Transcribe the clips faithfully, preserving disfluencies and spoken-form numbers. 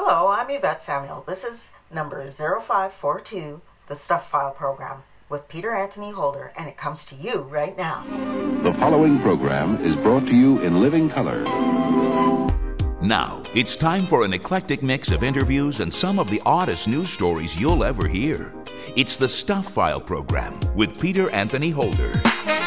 Hello, I'm Yvette Samuel. This is number zero five four two, the Stuff File program, with Peter Anthony Holder, and it comes to you right now. The following program is brought to you in living color. Now, it's time for an eclectic mix of interviews and some of the oddest news stories you'll ever hear. It's the Stuff File program with Peter Anthony Holder.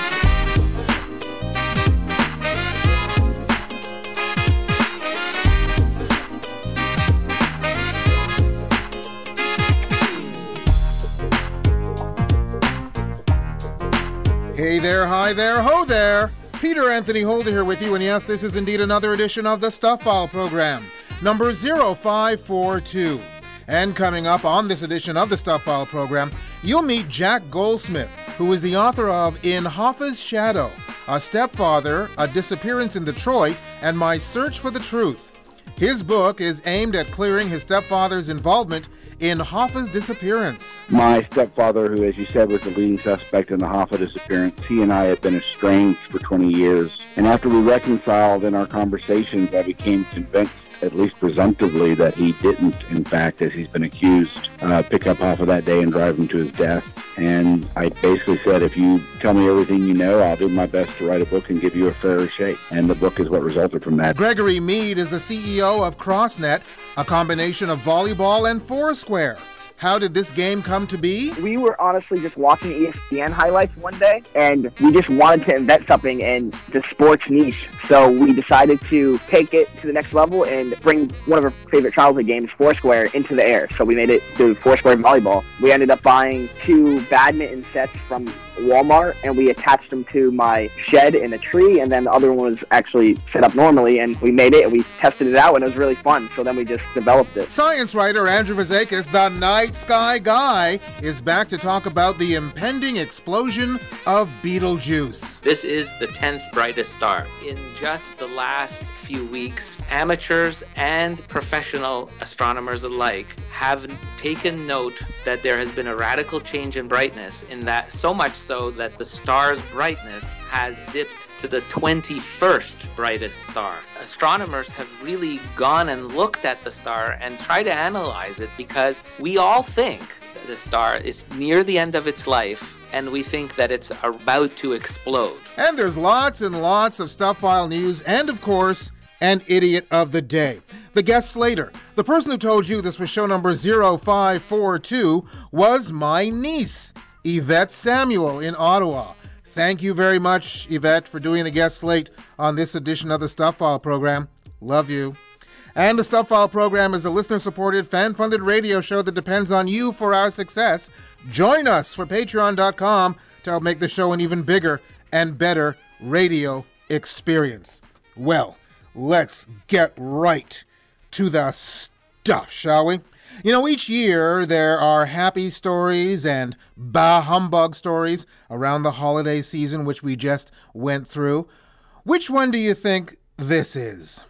Hey there, hi there, ho there! Peter Anthony Holder here with you, and yes, this is indeed another edition of the Stuff File program, number zero five four two. And coming up on this edition of the Stuff File program, you'll meet Jack Goldsmith, who is the author of In Hoffa's Shadow, A Stepfather, A Disappearance in Detroit, and My Search for the Truth. His book is aimed at clearing his stepfather's involvement in Hoffa's disappearance. My stepfather, who, as you said, was the leading suspect in the Hoffa disappearance, he and I had been estranged for twenty years. And after we reconciled in our conversations, I became convinced, at least presumptively, that he didn't, in fact, as he's been accused, uh, pick up Hoffa that day and drive him to his death. And I basically said, if you tell me everything you know, I'll do my best to write a book and give you a fairer shake. And the book is what resulted from that. Gregory Mead is the C E O of CrossNet, a combination of volleyball and Foursquare. How did this game come to be? We were honestly just watching E S P N highlights one day, and we just wanted to invent something in the sports niche. So we decided to take it to the next level and bring one of our favorite childhood games, Foursquare, into the air. So we made it to Foursquare volleyball. We ended up buying two badminton sets from Walmart, and we attached them to my shed in a tree, and then the other one was actually set up normally, and we made it, and we tested it out, and it was really fun. So then we just developed it. Science writer Andrew Vazakis, the night sky guy, is back to talk about the impending explosion of Betelgeuse. This is the tenth brightest star. In just the last few weeks, amateurs and professional astronomers alike have taken note that there has been a radical change in brightness, in that so much so that the star's brightness has dipped to the twenty-first brightest star. Astronomers have really gone and looked at the star and tried to analyze it, because we all think that the star is near the end of its life, and we think that it's about to explode. And there's lots and lots of Stuff File news, and of course, an idiot of the day. The guest slater, the person who told you this was show number zero five four two, was my niece, Yvette Samuel in Ottawa. Thank you very much, Yvette, for doing the guest slate on this edition of the Stuff File program. Love you. And the Stuff File program is a listener-supported, fan-funded radio show that depends on you for our success. Join us for patreon dot com to help make the show an even bigger and better radio experience. Well, let's get right to the stuff, shall we? You know, each year there are happy stories and bah humbug stories around the holiday season, which we just went through. Which one do you think this is?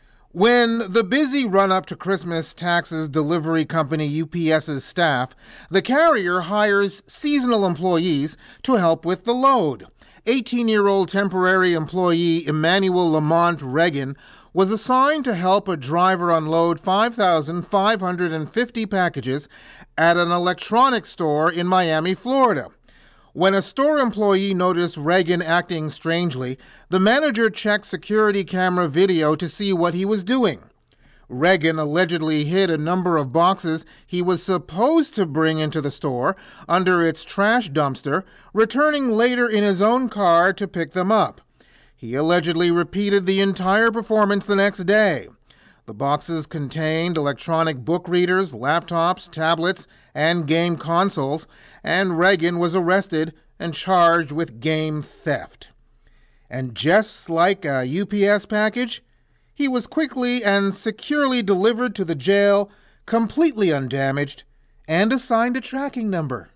When the busy run-up to Christmas taxes delivery company U P S's staff, the carrier hires seasonal employees to help with the load. eighteen-year-old temporary employee Emmanuel Lamont Reagan was assigned to help a driver unload five thousand five hundred fifty packages at an electronics store in Miami, Florida. When a store employee noticed Reagan acting strangely, the manager checked security camera video to see what he was doing. Reagan allegedly hid a number of boxes he was supposed to bring into the store under its trash dumpster, returning later in his own car to pick them up. He allegedly repeated the entire performance the next day. The boxes contained electronic book readers, laptops, tablets, and game consoles, and Reagan was arrested and charged with game theft. And just like a U P S package, he was quickly and securely delivered to the jail, completely undamaged, and assigned a tracking number.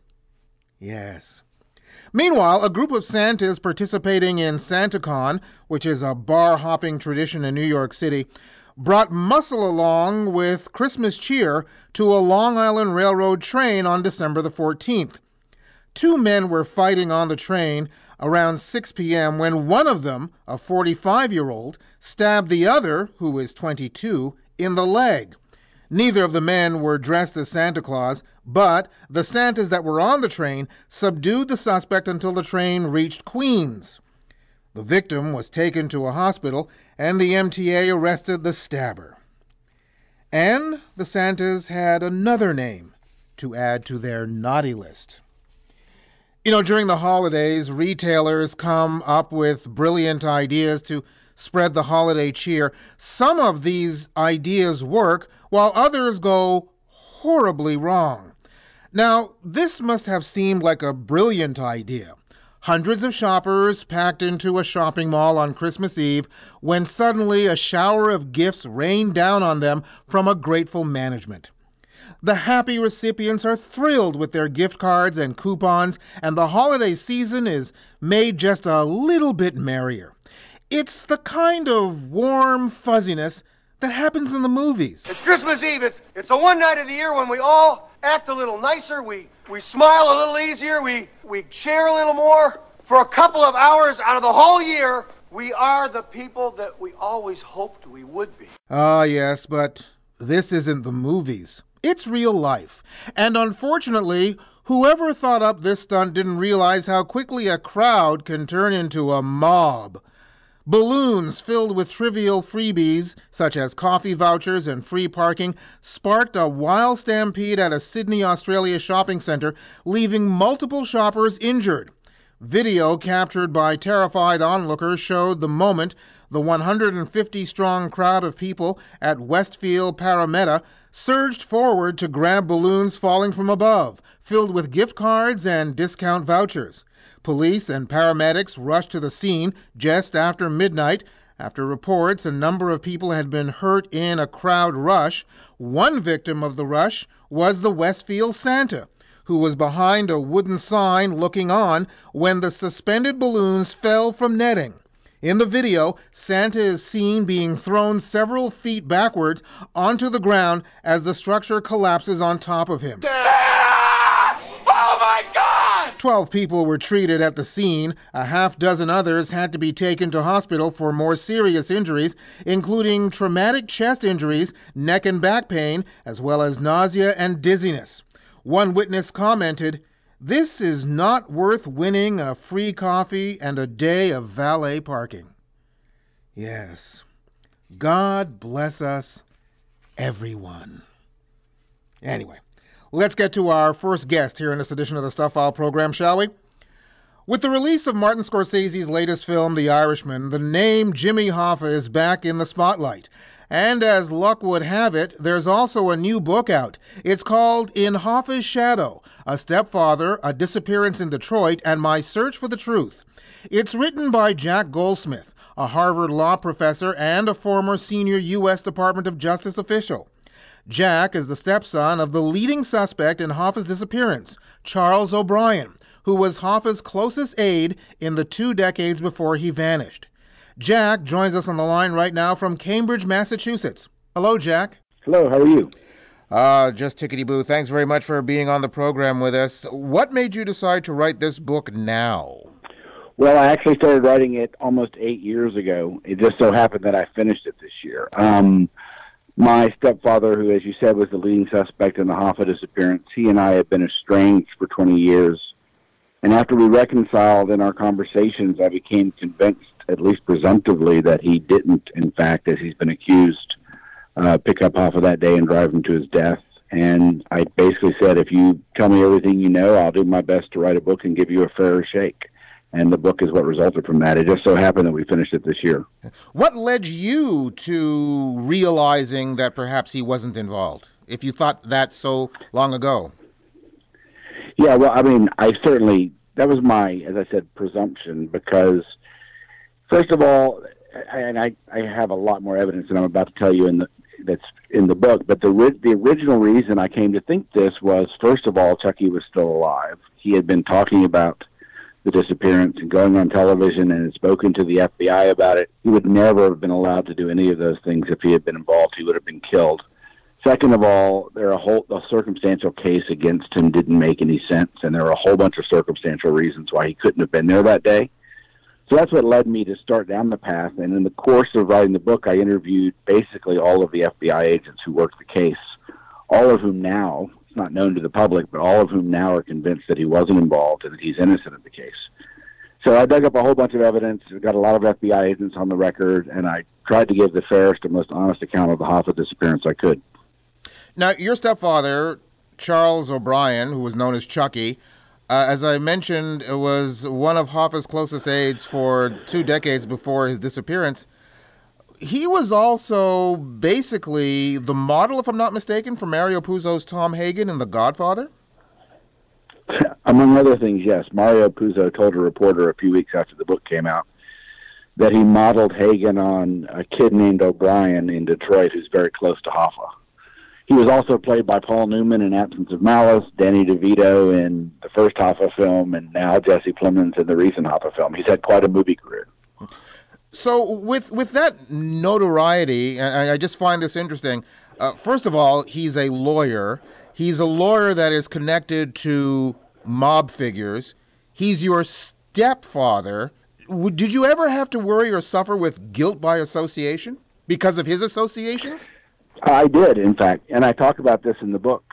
Yes. Meanwhile, a group of Santas participating in SantaCon, which is a bar-hopping tradition in New York City, brought muscle along with Christmas cheer to a Long Island Railroad train on December the fourteenth. Two men were fighting on the train around six p.m. when one of them, a forty-five-year-old, stabbed the other, who is twenty-two, in the leg. Neither of the men were dressed as Santa Claus, but the Santas that were on the train subdued the suspect until the train reached Queens. The victim was taken to a hospital, and the M T A arrested the stabber. And the Santas had another name to add to their naughty list. You know, during the holidays, retailers come up with brilliant ideas to spread the holiday cheer. Some of these ideas work, while others go horribly wrong. Now, this must have seemed like a brilliant idea. Hundreds of shoppers packed into a shopping mall on Christmas Eve when suddenly a shower of gifts rained down on them from a grateful management. The happy recipients are thrilled with their gift cards and coupons, and the holiday season is made just a little bit merrier. It's the kind of warm fuzziness that happens in the movies. It's Christmas Eve. It's, it's the one night of the year when we all act a little nicer. We, we smile a little easier. We, we share a little more. For a couple of hours out of the whole year, we are the people that we always hoped we would be. Ah, yes, but this isn't the movies. It's real life. And unfortunately, whoever thought up this stunt didn't realize how quickly a crowd can turn into a mob. Balloons filled with trivial freebies, such as coffee vouchers and free parking, sparked a wild stampede at a Sydney, Australia shopping centre, leaving multiple shoppers injured. Video captured by terrified onlookers showed the moment the one hundred fifty strong crowd of people at Westfield Parramatta surged forward to grab balloons falling from above, filled with gift cards and discount vouchers. Police and paramedics rushed to the scene just after midnight. After reports a number of people had been hurt in a crowd rush, one victim of the rush was the Westfield Santa, who was behind a wooden sign looking on when the suspended balloons fell from netting. In the video, Santa is seen being thrown several feet backwards onto the ground as the structure collapses on top of him. Oh my God! Twelve people were treated at the scene. A half dozen others had to be taken to hospital for more serious injuries, including traumatic chest injuries, neck and back pain, as well as nausea and dizziness. One witness commented, "This is not worth winning a free coffee and a day of valet parking." Yes, God bless us, everyone. Anyway, let's get to our first guest here in this edition of the Stuff File program, shall we? With the release of Martin Scorsese's latest film, The Irishman, the name Jimmy Hoffa is back in the spotlight. And as luck would have it, there's also a new book out. It's called In Hoffa's Shadow, A Stepfather, A Disappearance in Detroit, and My Search for the Truth. It's written by Jack Goldsmith, a Harvard law professor and a former senior U S Department of Justice official. Jack is the stepson of the leading suspect in Hoffa's disappearance, Charles O'Brien, who was Hoffa's closest aide in the two decades before he vanished. Jack joins us on the line right now from Cambridge, Massachusetts. Hello, Jack. Hello, how are you? Uh, just tickety-boo. Thanks very much for being on the program with us. What made you decide to write this book now? Well, I actually started writing it almost eight years ago. It just so happened that I finished it this year. Um, my stepfather, who, as you said, was the leading suspect in the Hoffa disappearance, he and I had been estranged for twenty years. And after we reconciled in our conversations, I became convinced, at least presumptively, that he didn't, in fact, as he's been accused, uh, pick up Hoffa that day and drive him to his death. And I basically said, if you tell me everything you know, I'll do my best to write a book and give you a fairer shake. And the book is what resulted from that. It just so happened that we finished it this year. What led you to realizing that perhaps he wasn't involved, if you thought that so long ago? Yeah, well, I mean, I certainly, that was my, as I said, presumption, because first of all, and I, I have a lot more evidence than I'm about to tell you in the that's in the book, but the the original reason I came to think this was, first of all, Chucky was still alive. He had been talking about the disappearance and going on television and had spoken to the F B I about it. He would never have been allowed to do any of those things if he had been involved. He would have been killed. Second of all, there are a whole a circumstantial case against him didn't make any sense, and there are a whole bunch of circumstantial reasons why he couldn't have been there that day. So that's what led me to start down the path. And in the course of writing the book, I interviewed basically all of the F B I agents who worked the case. all of whom now, it's not known to the public, but all of whom now are convinced that he wasn't involved and that he's innocent of the case. So I dug up a whole bunch of evidence, got a lot of F B I agents on the record, and I tried to give the fairest and most honest account of the Hoffa disappearance I could. Now, your stepfather, Charles O'Brien, who was known as Chucky, uh, as I mentioned, was one of Hoffa's closest aides for two decades before his disappearance. He was also basically the model, if I'm not mistaken, for Mario Puzo's Tom Hagen in The Godfather? Among other things, yes. Mario Puzo told a reporter a few weeks after the book came out that he modeled Hagen on a kid named O'Brien in Detroit who's very close to Hoffa. He was also played by Paul Newman in Absence of Malice, Danny DeVito in the first Hoffa film, and now Jesse Plemons in the recent Hoffa film. He's had quite a movie career. So with with that notoriety, and I just find this interesting, uh, first of all, he's a lawyer. He's a lawyer that is connected to mob figures. He's your stepfather. Did you ever have to worry or suffer with guilt by association because of his associations? I did, in fact, and I talk about this in the book.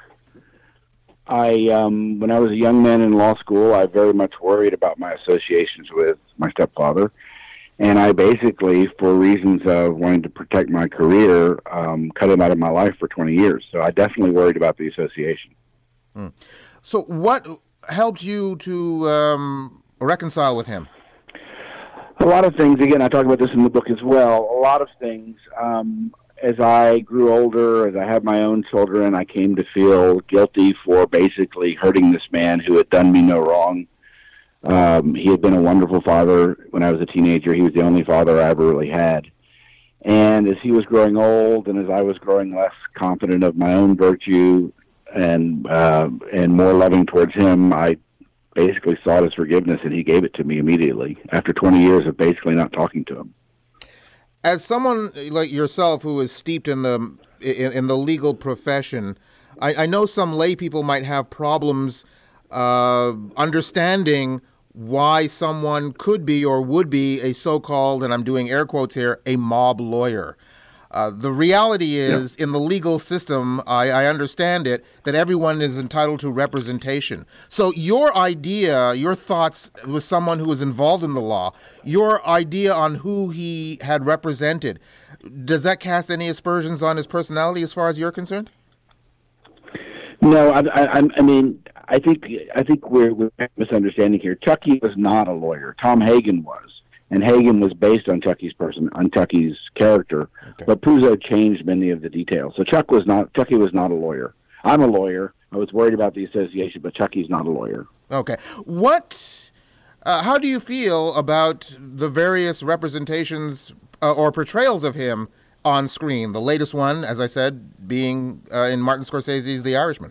I, um, when I was a young man in law school, I very much worried about my associations with my stepfather, and I basically, for reasons of wanting to protect my career, um, cut him out of my life for twenty years. So I definitely worried about the association. Hmm. So what helped you to um, reconcile with him? A lot of things. Again, I talk about this in the book as well. A lot of things. Um, as I grew older, as I had my own children, I came to feel guilty for basically hurting this man who had done me no wrong. Um, he had been a wonderful father when I was a teenager. He was the only father I ever really had. And as he was growing old and as I was growing less confident of my own virtue and uh, and more loving towards him, I basically sought his forgiveness, and he gave it to me immediately after twenty years of basically not talking to him. As someone like yourself who is steeped in the in, in the legal profession, I, I know some lay people might have problems uh, understanding why someone could be or would be a so-called, and I'm doing air quotes here, a mob lawyer. Uh, the reality is, yeah. in the legal system, I, I understand it, that everyone is entitled to representation. So your idea, your thoughts with someone who was involved in the law, your idea on who he had represented, does that cast any aspersions on his personality as far as you're concerned? No, I, I, I mean, I think I think we're, we're misunderstanding here. Chucky was not a lawyer. Tom Hagen was. And Hagen was based on Chucky's person, on Chucky's character, okay. But Puzo changed many of the details. So Chuck was not, Chucky was not a lawyer. I'm a lawyer. I was worried about the association, but Chucky's not a lawyer. Okay. What, uh, how do you feel about the various representations uh, or portrayals of him on screen? The latest one, as I said, being uh, in Martin Scorsese's The Irishman.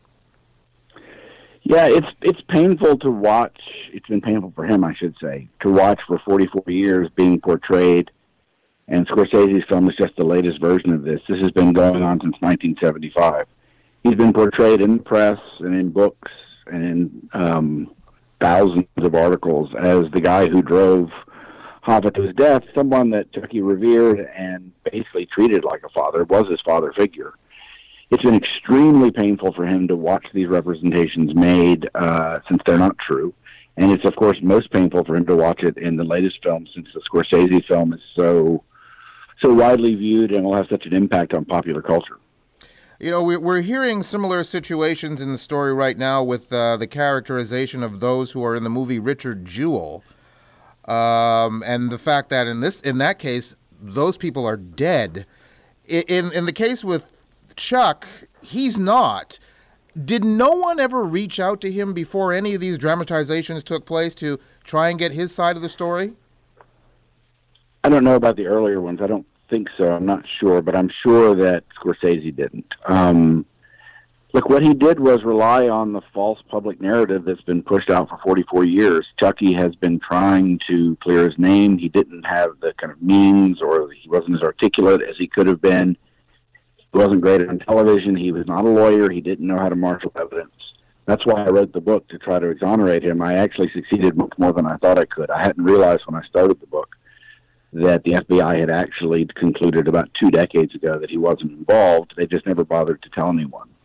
Yeah, it's it's painful to watch. It's been painful for him, I should say, to watch for forty-four years being portrayed. And Scorsese's film is just the latest version of this. This has been going on since nineteen seventy-five. He's been portrayed in the press and in books and in um, thousands of articles as the guy who drove Hoffa to his death, someone that Chucky revered and basically treated like a father, was his father figure. It's been extremely painful for him to watch these representations made uh, since they're not true. And it's, of course, most painful for him to watch it in the latest film since the Scorsese film is so so widely viewed and will have such an impact on popular culture. You know, we're hearing similar situations in the story right now with uh, the characterization of those who are in the movie Richard Jewell. Um, and the fact that in this, in that case, those people are dead. In, in the case with Chuck, he's not. Did no one ever reach out to him before any of these dramatizations took place to try and get his side of the story? I don't know about the earlier ones. I don't think so. I'm not sure, but I'm sure that Scorsese didn't. Um, look, what he did was rely on the false public narrative that's been pushed out for forty-four years. Chucky has been trying to clear his name. He didn't have the kind of means, or he wasn't as articulate as he could have been. He wasn't great on television. He was not a lawyer. He didn't know how to marshal evidence. That's why I wrote the book, to try to exonerate him. I actually succeeded much more than I thought I could. I hadn't realized when I started the book that the F B I had actually concluded about two decades ago that he wasn't involved. They just never bothered to tell anyone.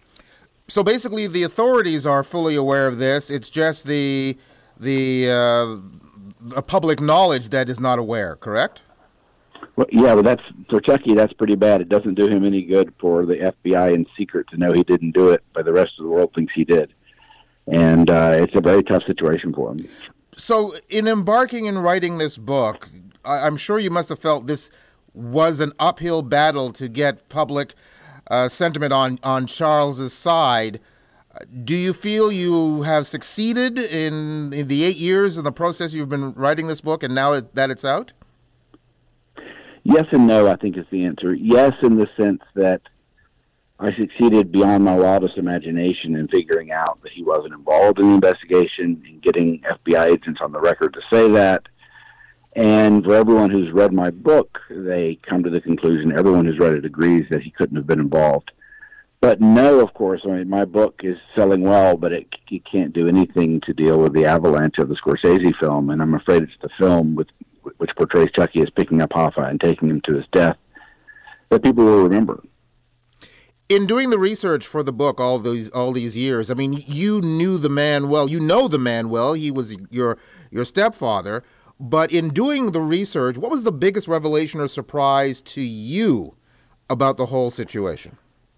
So basically, the authorities are fully aware of this. It's just the the uh, the public knowledge that is not aware. Correct? Well, yeah, but that's for Chucky. That's pretty bad. It doesn't do him any good for the F B I in secret to know he didn't do it, but the rest of the world thinks he did, and uh, it's a very tough situation for him. So, in embarking and writing this book, I- I'm sure you must have felt this was an uphill battle to get public uh, sentiment on, on Charles's side. Do you feel you have succeeded in, in the eight years in the process you've been writing this book, and now it, that it's out? Yes and no, I think is the answer. Yes, in the sense that I succeeded beyond my wildest imagination in figuring out that he wasn't involved in the investigation and getting F B I agents on the record to say that. And for everyone who's read my book, they come to the conclusion, everyone who's read it agrees that he couldn't have been involved. But no, of course, I mean, my book is selling well, but it, it can't do anything to deal with the avalanche of the Scorsese film. And I'm afraid it's the film with, which portrays Chucky as picking up Hoffa and taking him to his death that people will remember. In doing the research for the book all these all these years, I mean, you knew the man well. You know the man well. He was your your stepfather. But in doing the research, what was the biggest revelation or surprise to you about the whole situation?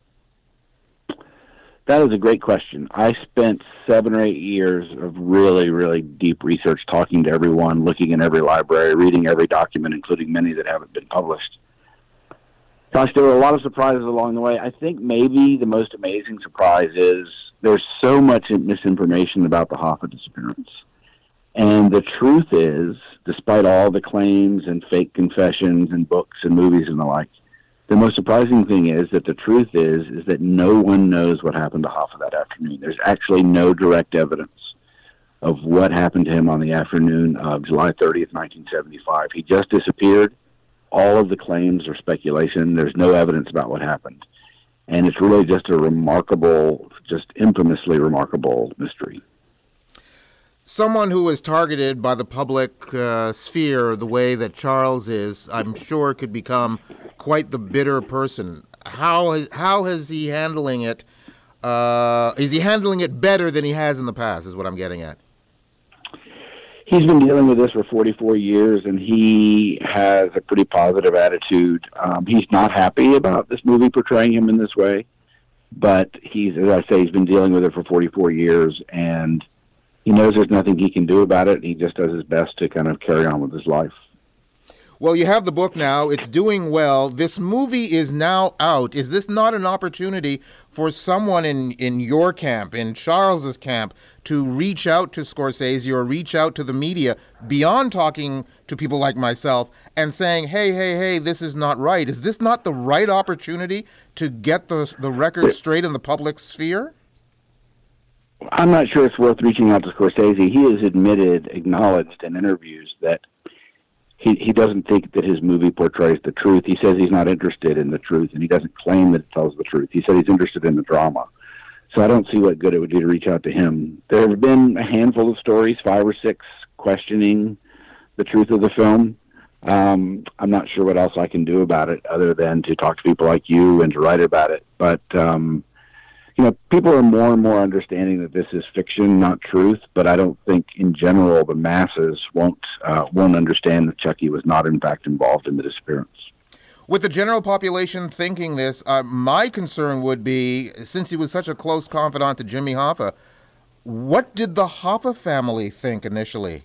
That is a great question. I spent seven or eight years of really, really deep research, talking to everyone, looking in every library, reading every document, including many that haven't been published. Gosh, there were a lot of surprises along the way. I think maybe the most amazing surprise is there's so much misinformation about the Hoffa disappearance. And the truth is, despite all the claims and fake confessions and books and movies and the like, the most surprising thing is that the truth is, is that no one knows what happened to Hoffa that afternoon. There's actually no direct evidence of what happened to him on the afternoon of July thirtieth, nineteen seventy-five. He just disappeared. All of the claims are speculation. There's no evidence about what happened. And it's really just a remarkable, just infamously remarkable mystery. Someone who is targeted by the public uh, sphere the way that Charles is, I'm sure could become quite the bitter person. How is, how is he handling it? Uh, is he handling it better than he has in the past, is what I'm getting at. He's been dealing with this for forty-four years, and he has a pretty positive attitude. Um, he's not happy about this movie portraying him in this way, but he's, as I say, he's been dealing with it for forty-four years, and he knows there's nothing he can do about it. He just does his best to kind of carry on with his life. Well, you have the book now. It's doing well. This movie is now out. Is this not an opportunity for someone in, in your camp, in Charles's camp, to reach out to Scorsese or reach out to the media beyond talking to people like myself and saying, hey, hey, hey, this is not right? Is this not the right opportunity to get the, the record straight in the public sphere? I'm not sure it's worth reaching out to Scorsese. He has admitted, acknowledged in interviews that he, he doesn't think that his movie portrays the truth. He says he's not interested in the truth, and he doesn't claim that it tells the truth. He said he's interested in the drama. So I don't see what good it would do to reach out to him. There have been a handful of stories, five or six, questioning the truth of the film. Um, I'm not sure what else I can do about it other than to talk to people like you and to write about it. But, um, you know, people are more and more understanding that this is fiction, not truth. But I don't think, in general, the masses won't uh, won't understand that Chucky was not, in fact, involved in the disappearance. With the general population thinking this, uh, my concern would be, since he was such a close confidant to Jimmy Hoffa, what did the Hoffa family think initially?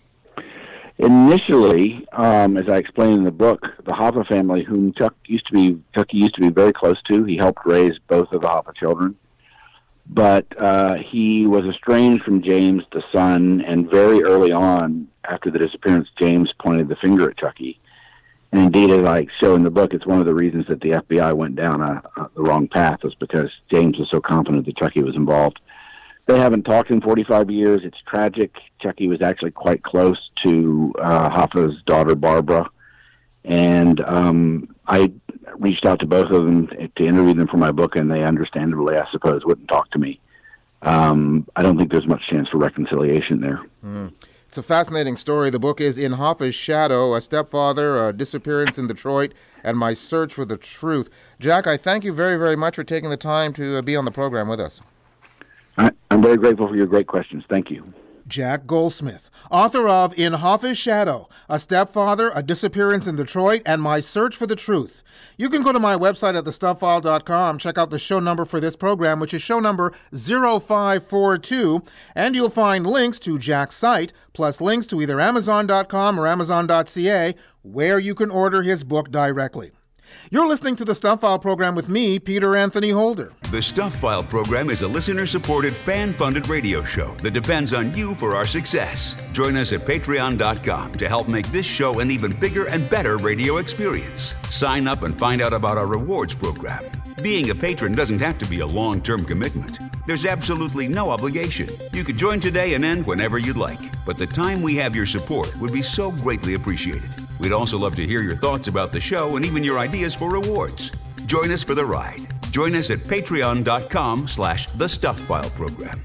Initially, um, as I explained in the book, the Hoffa family, whom Chuck used to be, Chucky used to be very close to, he helped raise both of the Hoffa children. But uh, he was estranged from James, the son, and very early on, after the disappearance, James pointed the finger at Chucky. And indeed, as I show in the book, it's one of the reasons that the F B I went down a, a, the wrong path, was because James was so confident that Chucky was involved. They haven't talked in forty-five years. It's tragic. Chucky was actually quite close to uh, Hoffa's daughter, Barbara. And um, I reached out to both of them to interview them for my book, and they understandably, I suppose, wouldn't talk to me. Um, I don't think there's much chance for reconciliation there. Mm. It's a fascinating story. The book is In Hoffa's Shadow, A Stepfather, A Disappearance in Detroit, and My Search for the Truth. Jack, I thank you very, very much for taking the time to be on the program with us. I, I'm very grateful for your great questions. Thank you. Jack Goldsmith, author of In Hoffa's Shadow, A Stepfather, A Disappearance in Detroit, and My Search for the Truth. You can go to my website at the stuff file dot com, check out the show number for this program, which is show number zero five four two, and you'll find links to Jack's site, plus links to either amazon dot com or amazon dot c a, where you can order his book directly. You're listening to the Stuff File program with me, Peter Anthony Holder. The Stuff File program is a listener-supported, fan-funded radio show that depends on you for our success. Join us at patreon dot com to help make this show an even bigger and better radio experience. Sign up and find out about our rewards program. Being a patron doesn't have to be a long-term commitment. There's absolutely no obligation. You could join today and end whenever you'd like, but the time we have your support would be so greatly appreciated. We'd also love to hear your thoughts about the show and even your ideas for rewards. Join us for the ride. Join us at patreon dot com slash the Stuff File program.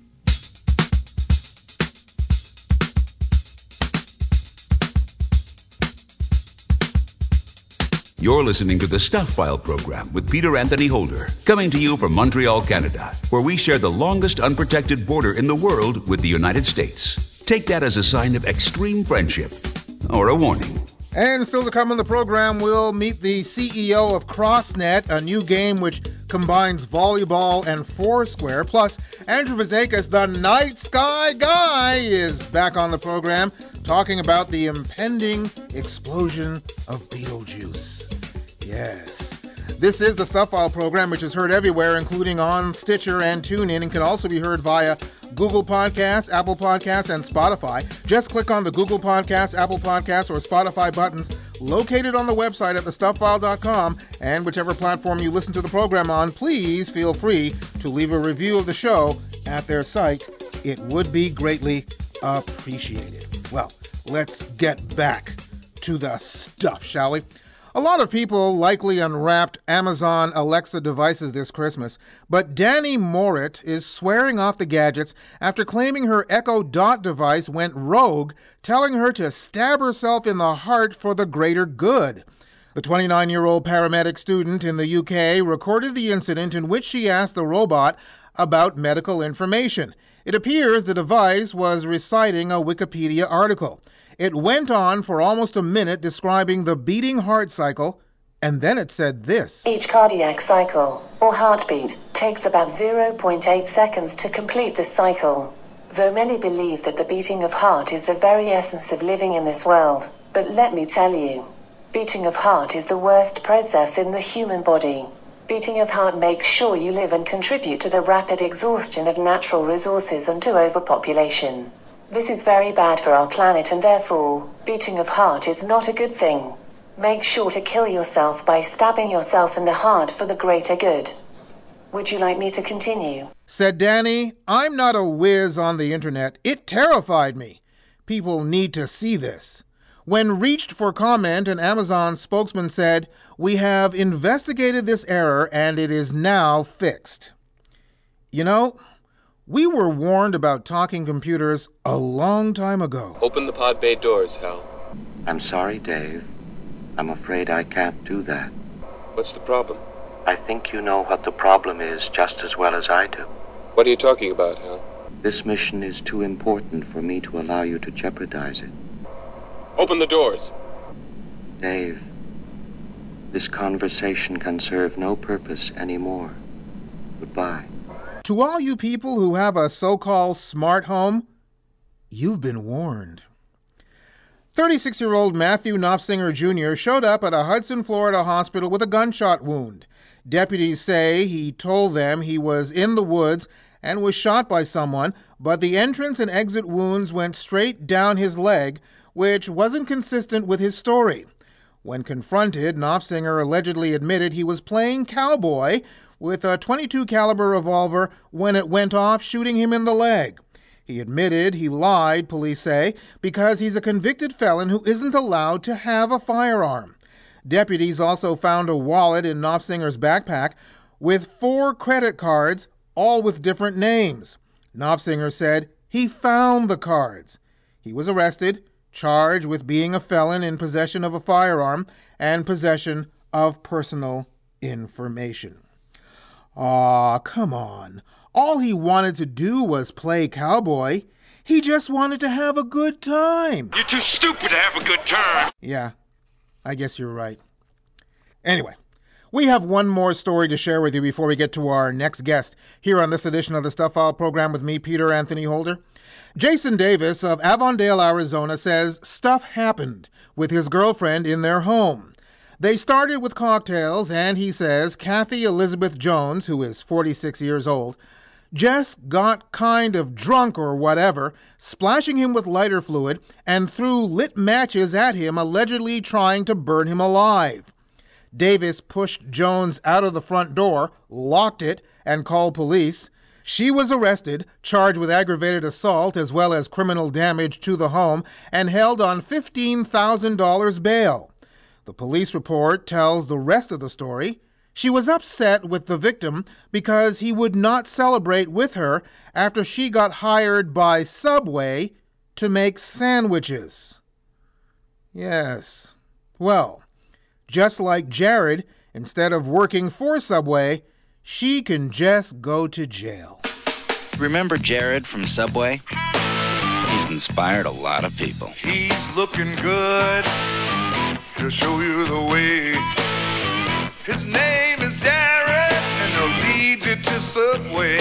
You're listening to the Stuff File program with Peter Anthony Holder, coming to you from Montreal, Canada, where we share the longest unprotected border in the world with the United States. Take that as a sign of extreme friendship or a warning. And still to come in the program, we'll meet the C E O of CrossNet, a new game which combines volleyball and Foursquare. Plus, Andrew Fazekas, the Night Sky Guy, is back on the program talking about the impending explosion of Beetlejuice. Yes. This is the Stuff File program, which is heard everywhere, including on Stitcher and TuneIn, and can also be heard via Google Podcasts, Apple Podcasts, and Spotify. Just click on the Google Podcasts, Apple Podcasts, or Spotify buttons located on the website at the stuff file dot com, and whichever platform you listen to the program on, please feel free to leave a review of the show at their site. It would be greatly appreciated. Well, let's get back to the stuff, shall we? A lot of people likely unwrapped Amazon Alexa devices this Christmas, but Danny Morit is swearing off the gadgets after claiming her Echo Dot device went rogue, telling her to stab herself in the heart for the greater good. The twenty-nine-year-old paramedic student in the U K recorded the incident in which she asked the robot about medical information. It appears the device was reciting a Wikipedia article. It went on for almost a minute describing the beating heart cycle, and then it said this. Each cardiac cycle, or heartbeat, takes about zero point eight seconds to complete this cycle. Though many believe that the beating of heart is the very essence of living in this world, but let me tell you, beating of heart is the worst process in the human body. Beating of heart makes sure you live and contribute to the rapid exhaustion of natural resources and to overpopulation. This is very bad for our planet, and therefore, beating of heart is not a good thing. Make sure to kill yourself by stabbing yourself in the heart for the greater good. Would you like me to continue? Said Danny, I'm not a whiz on the internet. It terrified me. People need to see this. When reached for comment, an Amazon spokesman said, "We have investigated this error and it is now fixed." You know, we were warned about talking computers a long time ago. Open the pod bay doors, Hal. I'm sorry, Dave. I'm afraid I can't do that. What's the problem? I think you know what the problem is just as well as I do. What are you talking about, Hal? This mission is too important for me to allow you to jeopardize it. Open the doors. Dave, this conversation can serve no purpose anymore. Goodbye. To all you people who have a so-called smart home, you've been warned. thirty-six-year-old Matthew Knopfsinger Junior showed up at a Hudson, Florida hospital with a gunshot wound. Deputies say he told them he was in the woods and was shot by someone, but the entrance and exit wounds went straight down his leg, which wasn't consistent with his story. When confronted, Knopfsinger allegedly admitted he was playing cowboy with a twenty-two caliber revolver when it went off, shooting him in the leg. He admitted he lied, police say, because he's a convicted felon who isn't allowed to have a firearm. Deputies also found a wallet in Knopfsinger's backpack with four credit cards, all with different names. Knopfsinger said he found the cards. He was arrested, charged with being a felon in possession of a firearm and possession of personal information. Aw, come on. All he wanted to do was play cowboy. He just wanted to have a good time. You're too stupid to have a good time. Yeah, I guess you're right. Anyway, we have one more story to share with you before we get to our next guest here on this edition of the Stuff File program with me, Peter Anthony Holder. Jason Davis of Avondale, Arizona says stuff happened with his girlfriend in their home. They started with cocktails, and he says Kathy Elizabeth Jones, who is forty-six years old, just got kind of drunk or whatever, splashing him with lighter fluid and threw lit matches at him, allegedly trying to burn him alive. Davis pushed Jones out of the front door, locked it, and called police. She was arrested, charged with aggravated assault as well as criminal damage to the home, and held on fifteen thousand dollars bail. The police report tells the rest of the story. She was upset with the victim because he would not celebrate with her after she got hired by Subway to make sandwiches. Yes. Well, just like Jared, instead of working for Subway, she can just go to jail. Remember Jared from Subway? He's inspired a lot of people. He's looking good. He'll show you the way. His name is Jared, and he'll lead you to Subway.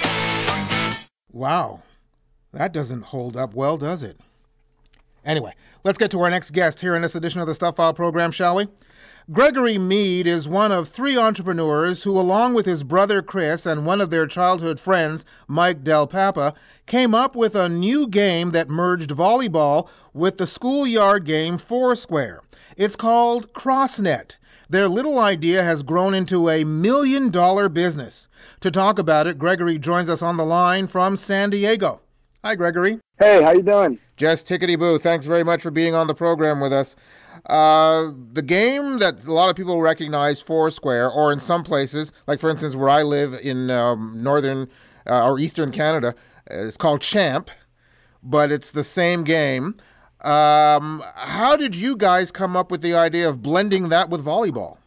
Wow. That doesn't hold up well, does it? Anyway, let's get to our next guest here in this edition of the Stuff File program, shall we? Gregory Mead is one of three entrepreneurs who, along with his brother Chris and one of their childhood friends, Mike Del Papa, came up with a new game that merged volleyball with the schoolyard game Foursquare. It's called CrossNet. Their little idea has grown into a million-dollar business. To talk about it, Gregory joins us on the line from San Diego. Hi, Gregory. Hey, how you doing? Just tickety-boo. Thanks very much for being on the program with us. Uh, the game that a lot of people recognize, Foursquare, or in some places, like for instance where I live in um, northern uh, or eastern Canada, it's called Champ, but it's the same game. Um, how did you guys come up with the idea of blending that with volleyball?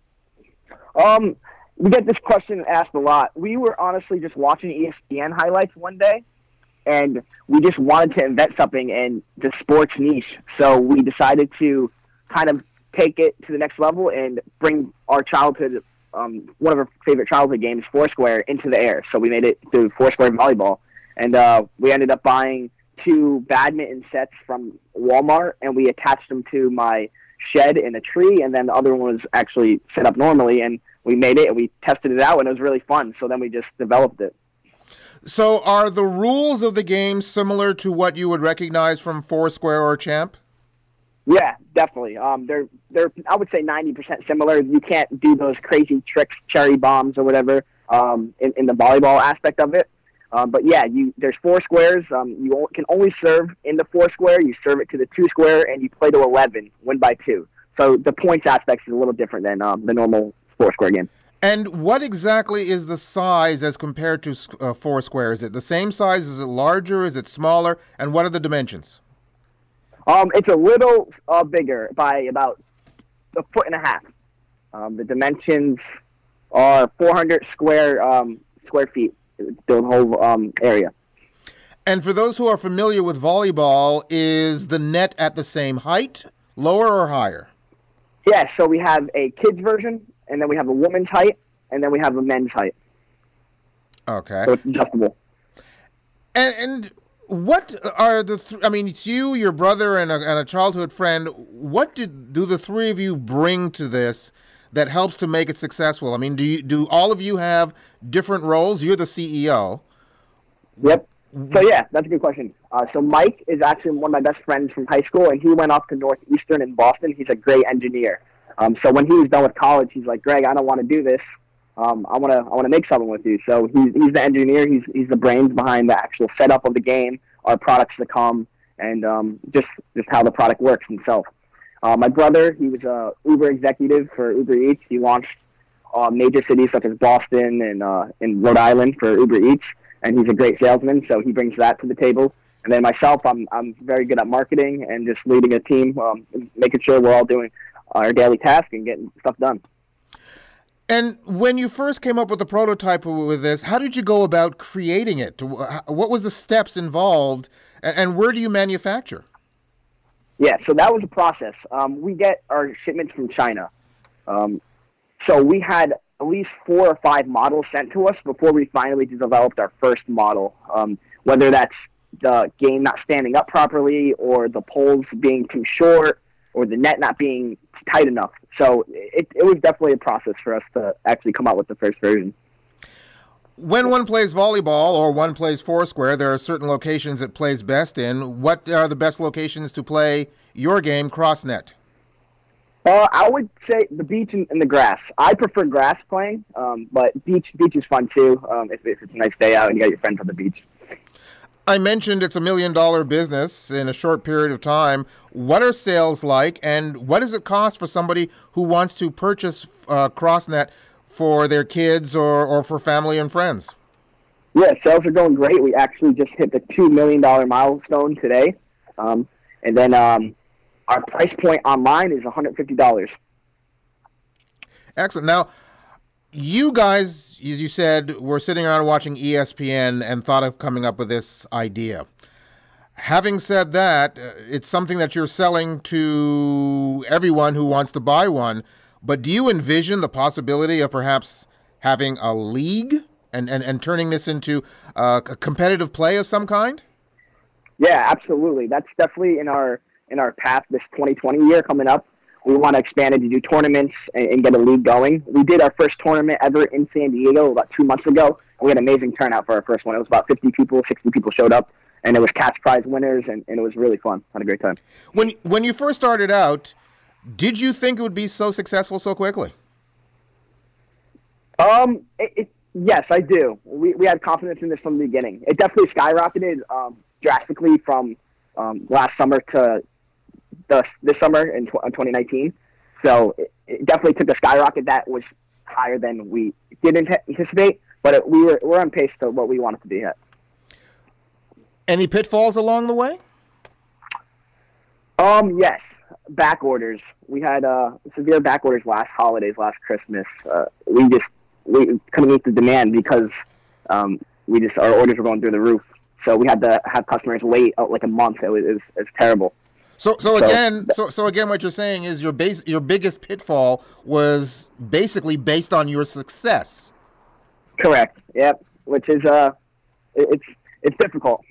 Um, we get this question asked a lot. We were honestly just watching E S P N highlights one day, and we just wanted to invent something in the sports niche. So we decided to kind of take it to the next level and bring our childhood, um, one of our favorite childhood games, Foursquare, into the air. So we made it through Foursquare volleyball. And uh, we ended up buying two badminton sets from Walmart, and we attached them to my shed in a tree, and then the other one was actually set up normally, and we made it, and we tested it out, and it was really fun. So then we just developed it. So are the rules of the game similar to what you would recognize from Foursquare or Champ? Yeah, definitely. Um, they're they're I would say ninety percent similar. You can't do those crazy tricks, cherry bombs or whatever, um, in, in the volleyball aspect of it. Um, but yeah, you there's four squares. Um, you can only serve in the four square. You serve it to the two square, and you play to eleven, win by two. So the points aspect is a little different than um, the normal four square game. And what exactly is the size as compared to uh, Foursquare? Is it the same size? Is it larger? Is it smaller? And what are the dimensions? Um, it's a little uh, bigger by about a foot and a half. Um, the dimensions are four hundred square um, square feet, the whole um, area. And for those who are familiar with volleyball, is the net at the same height, lower or higher? Yeah, so we have a kids version, and then we have a woman's height, and then we have a men's height. Okay. So it's adjustable. And, and what are the, th- I mean, it's you, your brother, and a, and a childhood friend. What did, do the three of you bring to this that helps to make it successful? I mean, do you, do all of you have different roles? You're the C E O. Yep. So, yeah, that's a good question. Uh, so Mike is actually one of my best friends from high school, and he went off to Northeastern in Boston. He's a great engineer. Um, so when he was done with college, he's like, Greg, I don't want to do this. Um, I want to I want to make something with you. So he's, he's the engineer. He's he's the brains behind the actual setup of the game, our products to come, and um, just, just how the product works himself. Uh, my brother, he was a Uber executive for Uber Eats. He launched uh, major cities such as Boston and uh, in Rhode Island for Uber Eats, and he's a great salesman, so he brings that to the table. And then myself, I'm I'm very good at marketing and just leading a team, um, making sure we're all doing our daily task and getting stuff done. And when you first came up with the prototype with this, how did you go about creating it? What was the steps involved, and where do you manufacture? Yeah, so that was a process. Um, we get our shipments from China. Um, so we had at least four or five models sent to us before we finally developed our first model, um, whether that's the game not standing up properly or the poles being too short or the net not being tight enough. So it, it was definitely a process for us to actually come out with the first version. When one plays volleyball or one plays Foursquare, there are certain locations it plays best in. What are the best locations to play your game, CrossNet? Uh, I would say the beach and, and the grass. I prefer grass playing, um, but beach beach is fun too um, if, if it's a nice day out and you got your friends on the beach. I mentioned it's a million-dollar business in a short period of time. What are sales like, and what does it cost for somebody who wants to purchase uh, CrossNet for their kids or, or for family and friends? Yeah, sales are going great. We actually just hit the two million dollars milestone today. Um, and then um, our price point online is one hundred fifty dollars. Excellent. Now, you guys, as you said, were sitting around watching E S P N and thought of coming up with this idea. Having said that, it's something that you're selling to everyone who wants to buy one. But do you envision the possibility of perhaps having a league and, and, and turning this into uh, a competitive play of some kind? Yeah, absolutely. That's definitely in our in our path this twenty twenty year coming up. We want to expand it to do tournaments and, and get a league going. We did our first tournament ever in San Diego about two months ago. And we had an amazing turnout for our first one. It was about fifty people, sixty people showed up, and it was cash prize winners, and, and it was really fun. Had a great time. When when you first started out, did you think it would be so successful so quickly? Um, it, it, yes, I do. We we had confidence in this from the beginning. It definitely skyrocketed um, drastically from um, last summer to the, this summer in twenty nineteen. So it, it definitely took a skyrocket that was higher than we did anticipate, but it, we were we're on pace to what we wanted to be at. Any pitfalls along the way? Um, yes. Back orders. We had uh, severe back orders last holidays, last Christmas. Uh, we just we couldn't meet the demand because um, we just our orders were going through the roof. So we had to have customers wait uh, like a month. It was, it was, it was terrible. So, so again, so so again, what you're saying is your base, your biggest pitfall was basically based on your success. Correct. Yep. Which is uh, it, it's it's difficult.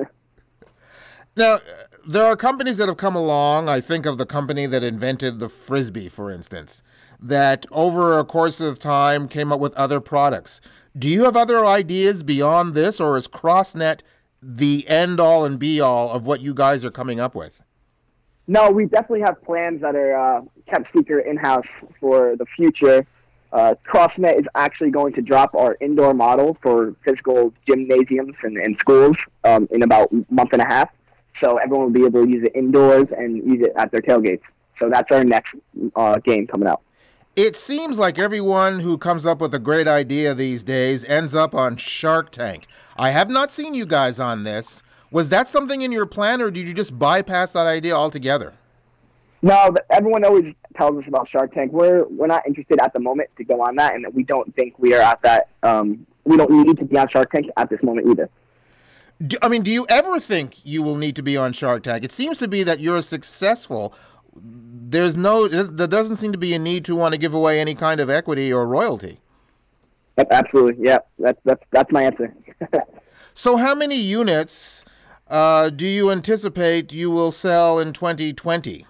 Now, there are companies that have come along. I think of the company that invented the Frisbee, for instance, that over a course of time came up with other products. Do you have other ideas beyond this, or is CrossNet the end-all and be-all of what you guys are coming up with? No, we definitely have plans that are uh, kept secret in-house for the future. Uh, CrossNet is actually going to drop our indoor model for physical gymnasiums and, and schools um, in about a month and a half. So everyone will be able to use it indoors and use it at their tailgates. So that's our next uh, game coming out. It seems like everyone who comes up with a great idea these days ends up on Shark Tank. I have not seen you guys on this. Was that something in your plan, or did you just bypass that idea altogether? No, everyone always tells us about Shark Tank. We're we're not interested at the moment to go on that, and we don't think we are at that. Um, we don't need to be on Shark Tank at this moment either. Do, I mean, do you ever think you will need to be on Shark Tank? It seems to be that you're successful. There's no, there doesn't seem to be a need to want to give away any kind of equity or royalty. Absolutely, yeah. That's that's that's my answer. So, how many units uh, do you anticipate you will sell in twenty twenty?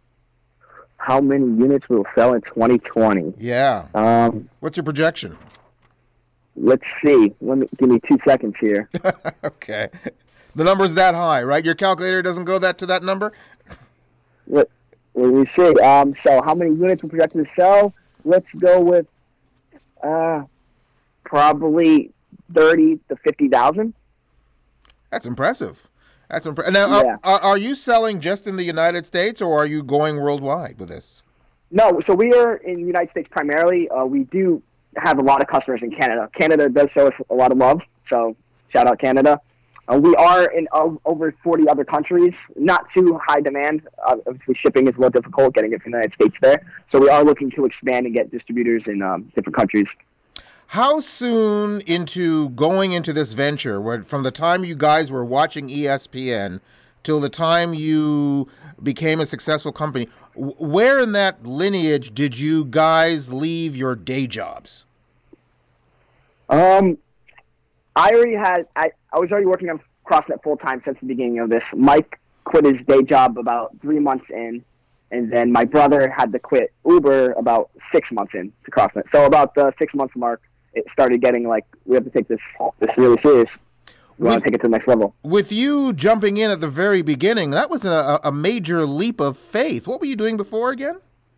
How many units will sell in twenty twenty? Yeah. Um, What's your projection? Let's see. Let me give me two seconds here. Okay. The number's that high, right? Your calculator doesn't go that to that number? Let, let me see. Um, so how many units we're projected to sell? Let's go with uh, probably thirty to fifty thousand. That's impressive. That's impressive. Now, yeah. are, are you selling just in the United States, or are you going worldwide with this? No, so we are in the United States primarily. Uh, we do have a lot of customers in Canada. Canada does show us a lot of love, so shout out Canada. Uh, we are in uh, over forty other countries, not too high demand. Uh, obviously, shipping is a little difficult, getting it from the United States there. So we are looking to expand and get distributors in um, different countries. How soon into going into this venture, where, from the time you guys were watching E S P N till the time you became a successful company, where in that lineage did you guys leave your day jobs? Um, I already had, I, I was already working on CrossNet full-time since the beginning of this. Mike quit his day job about three months in, and then my brother had to quit Uber about six months in to CrossNet. So about the six-month mark, it started getting like, we have to take this this really serious. We want to take it to the next level. With you jumping in at the very beginning, that was a, a major leap of faith. What were you doing before again?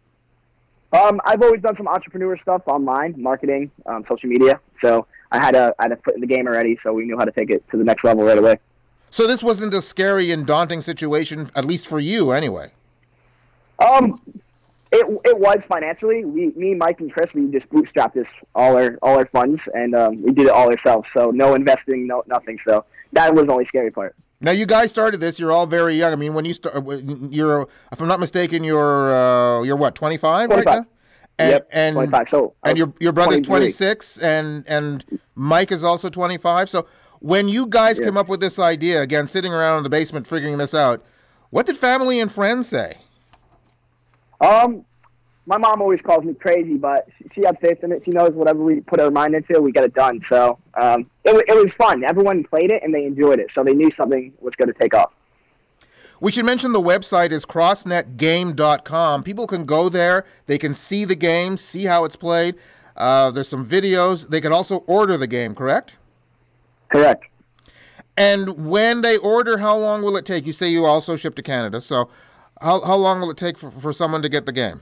Um, I've always done some entrepreneur stuff online, marketing, um, social media. So I had a I had a foot in the game already, so we knew how to take it to the next level right away. So this wasn't a scary and daunting situation, at least for you, anyway. Um, it it was financially. We, me, Mike, and Chris, we just bootstrapped this all our all our funds, and um, we did it all ourselves. So no investing, no nothing. So that was the only scary part. Now, you guys started this. You're all very young. I mean, when you start, you're, if I'm not mistaken, you're uh, you're what, twenty-five, twenty-five right now? And, yep, and, twenty-five. So and your your brother's twenty-three. twenty-six, and and Mike is also twenty-five. So when you guys Yeah. came up with this idea, again, sitting around in the basement figuring this out, what did family and friends say? Um, my mom always calls me crazy, but she, she has faith in it. She knows whatever we put our mind into, we get it done. So um, it, wa- it was fun. Everyone played it, and they enjoyed it. So they knew something was going to take off. We should mention the website is crossnet game dot com. People can go there. They can see the game, see how it's played. Uh, there's some videos. They can also order the game, correct? Correct. And when they order, how long will it take? You say you also ship to Canada. So how how long will it take for, for someone to get the game?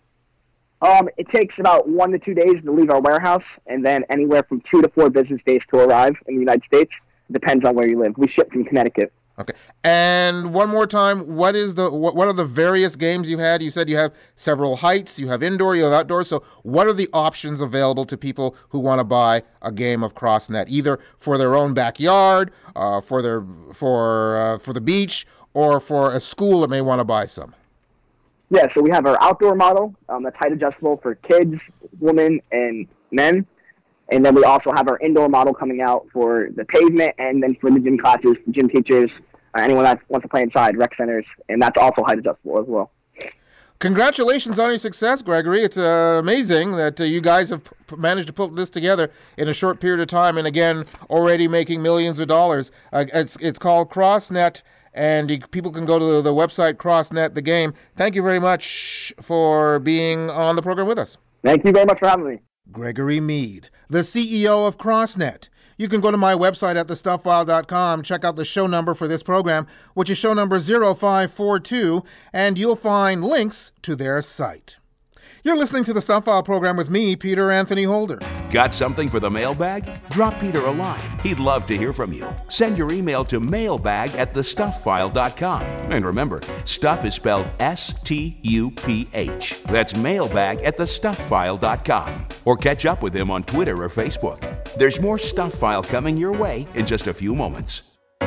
Um, it takes about one to two days to leave our warehouse, and then anywhere from two to four business days to arrive in the United States. Depends on where you live. We ship from Connecticut. Okay. And one more time, what is the what, what are the various games you had? You said you have several heights, you have indoor, you have outdoor. So what are the options available to people who want to buy a game of CrossNet, either for their own backyard, uh, for their for uh, for the beach, or for a school that may want to buy some? Yeah, so we have our outdoor model um, that's height adjustable for kids, women, and men. And then we also have our indoor model coming out for the pavement, and then for the gym classes, the gym teachers, uh, anyone that wants to play inside, rec centers, and that's also height adjustable as well. Congratulations on your success, Gregory. It's uh, amazing that uh, you guys have p- managed to put this together in a short period of time, and again, already making millions of dollars. Uh, it's it's called CrossNet, and you, people can go to the, the website CrossNet, the game. Thank you very much for being on the program with us. Thank you very much for having me. Gregory Mead, the C E O of CrossNet. You can go to my website at the stuff file dot com, check out the show number for this program, which is show number zero five four two, and you'll find links to their site. You're listening to the Stuff File program with me, Peter Anthony Holder. Got something for the mailbag? Drop Peter a line. He'd love to hear from you. Send your email to mailbag at the stuff file dot com. And remember, stuff is spelled S T U P H. That's mailbag at the stuff file dot com. Or catch up with him on Twitter or Facebook. There's more Stuff File coming your way in just a few moments.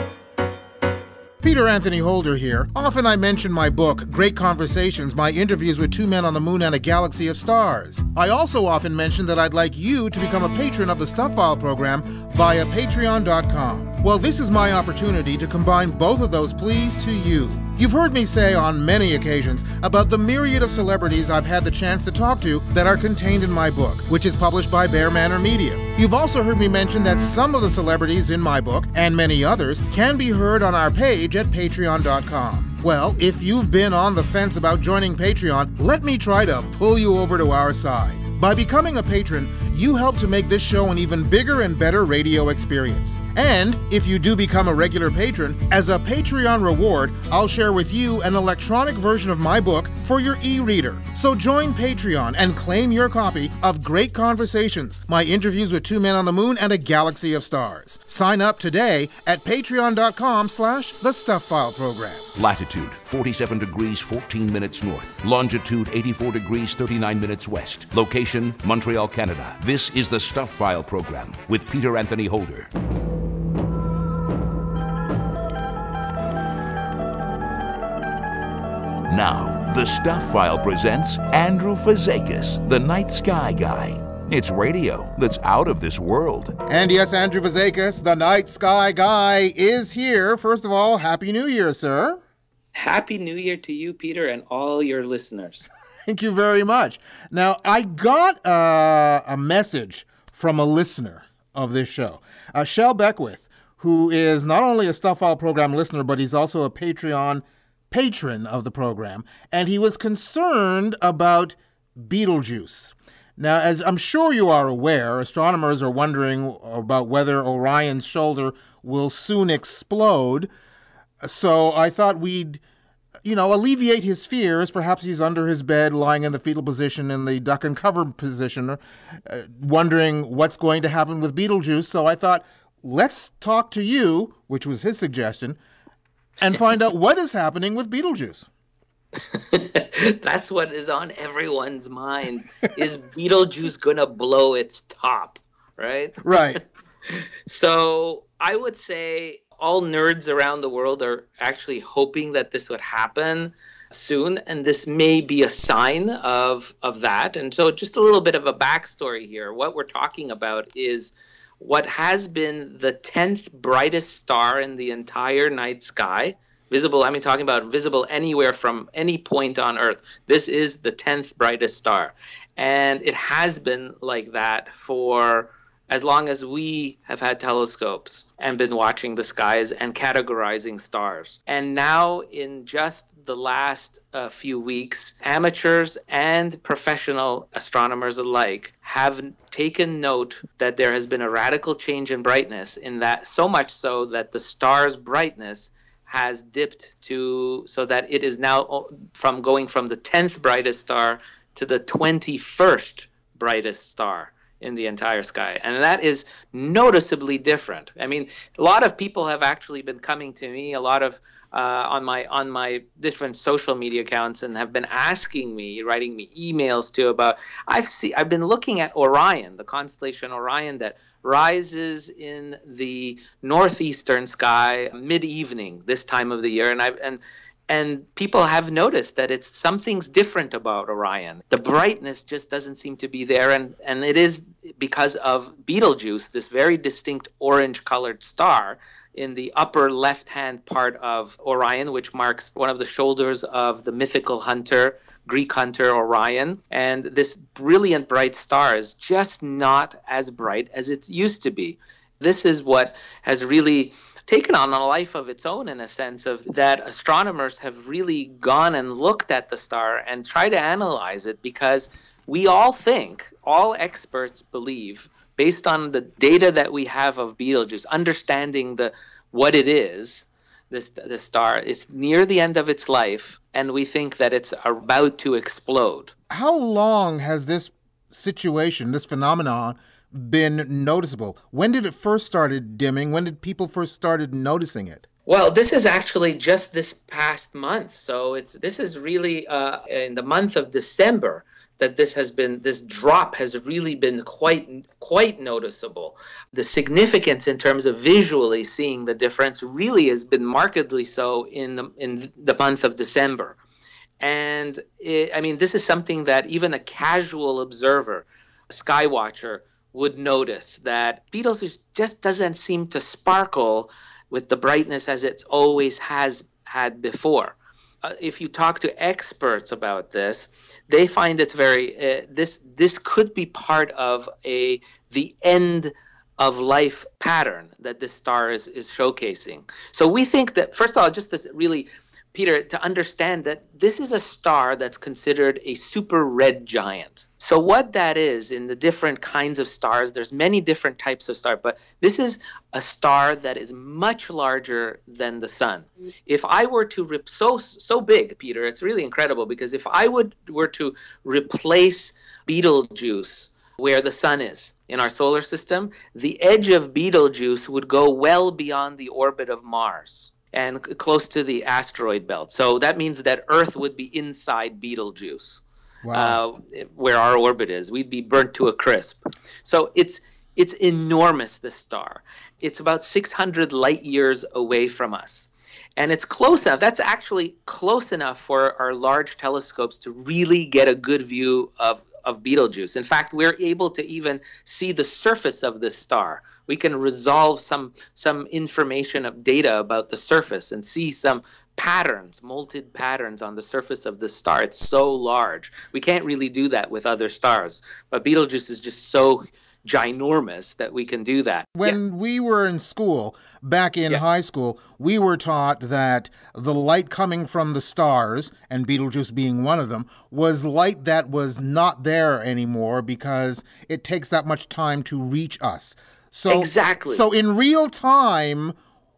Peter Anthony Holder here. Often I mention my book, Great Conversations, my interviews with two men on the moon and a galaxy of stars. I also often mention that I'd like you to become a patron of the Stuff File program via patreon dot com. Well, this is my opportunity to combine both of those pleas to you. You've heard me say on many occasions about the myriad of celebrities I've had the chance to talk to that are contained in my book, which is published by Bear Manor Media. You've also heard me mention that some of the celebrities in my book, and many others, can be heard on our page at patreon dot com. Well, if you've been on the fence about joining Patreon, let me try to pull you over to our side. By becoming a patron, you help to make this show an even bigger and better radio experience. And if you do become a regular patron, as a Patreon reward, I'll share with you an electronic version of my book for your e-reader. So join Patreon and claim your copy of Great Conversations, my interviews with two men on the moon and a galaxy of stars. Sign up today at patreon dot com slash the Stuff File program. Latitude forty-seven degrees fourteen minutes north. Longitude eighty-four degrees thirty-nine minutes west. Location Montreal, Canada. This is the Stuff File program with Peter Anthony Holder. Now, the Stuff File presents Andrew Fazekas, the Night Sky Guy. It's radio that's out of this world. And yes, Andrew Fazekas, the Night Sky Guy, is here. First of all, Happy New Year, sir. Happy New Year to you, Peter, and all your listeners. Thank you very much. Now, I got uh, a message from a listener of this show, uh, Shell Beckwith, who is not only a Stuff File program listener, but he's also a Patreon patron of the program. And he was concerned about Betelgeuse. Now, as I'm sure you are aware, astronomers are wondering about whether Orion's shoulder will soon explode. So I thought we'd, you know, alleviate his fears. Perhaps he's under his bed, lying in the fetal position, in the duck and cover position, uh, wondering what's going to happen with Betelgeuse. So I thought, let's talk to you, which was his suggestion, and find out what is happening with Betelgeuse. That's what is on everyone's mind. Is Betelgeuse going to blow its top, right? Right. So I would say all nerds around the world are actually hoping that this would happen soon, and this may be a sign of, of that. And so just a little bit of a backstory here. What we're talking about is what has been the tenth brightest star in the entire night sky. Visible, I mean, talking about visible anywhere from any point on Earth. This is the tenth brightest star. And it has been like that for as long as we have had telescopes and been watching the skies and categorizing stars. And now, in just the last uh, few weeks, amateurs and professional astronomers alike have taken note that there has been a radical change in brightness, in that so much so that the star's brightness has dipped to, so that it is now from going from the tenth brightest star to the twenty-first brightest star in the entire sky. And that is noticeably different. I mean, a lot of people have actually been coming to me, a lot of uh, on my on my different social media accounts, and have been asking me, writing me emails too about, I've see, I've been looking at Orion, the constellation Orion that rises in the northeastern sky mid-evening this time of the year, and I and and people have noticed that it's something's different about Orion. The brightness just doesn't seem to be there, and and it is because of Betelgeuse, this very distinct orange-colored star in the upper left-hand part of Orion, which marks one of the shoulders of the mythical hunter, Greek hunter Orion. And this brilliant bright star is just not as bright as it used to be. This is what has really taken on a life of its own, in a sense of that astronomers have really gone and looked at the star and tried to analyze it, because we all think, all experts believe, based on the data that we have of Betelgeuse, understanding the what it is, this the star is near the end of its life, and we think that it's about to explode. How long has this situation, this phenomenon, been noticeable? When did it first started dimming? When did people first started noticing it? Well, this is actually just this past month. So it's this is really uh, in the month of December that this has been, this drop has really been quite quite noticeable. The significance in terms of visually seeing the difference really has been markedly so in the in the month of December. And it, I mean, this is something that even a casual observer, a sky watcher, would notice, that Betelgeuse just doesn't seem to sparkle with the brightness as it always has had before. Uh, if you talk to experts about this, they find it's very uh, this this could be part of a the end of life pattern that this star is is showcasing. So we think that, first of all, just this really, Peter, to understand that this is a star that's considered a super red giant. So what that is, in the different kinds of stars, there's many different types of stars, but this is a star that is much larger than the sun. If I were to rip so so big, Peter, it's really incredible, because if I would were to replace Betelgeuse where the sun is in our solar system, the edge of Betelgeuse would go well beyond the orbit of Mars and close to the asteroid belt. So that means that Earth would be inside Betelgeuse, wow. uh, where our orbit is. We'd be burnt to a crisp. So it's It's enormous, this star. It's about six hundred light years away from us. And it's close enough. That's actually close enough for our large telescopes to really get a good view of, of Betelgeuse. In fact, we're able to even see the surface of this star. We can resolve some, some information of data about the surface and see some patterns, molted patterns on the surface of the star. It's so large. We can't really do that with other stars. But Betelgeuse is just so ginormous that we can do that. When Yes. we were in school, back in high school, we were taught that the light coming from the stars, and Betelgeuse being one of them, was light that was not there anymore because it takes that much time to reach us. So, Exactly. So in real time,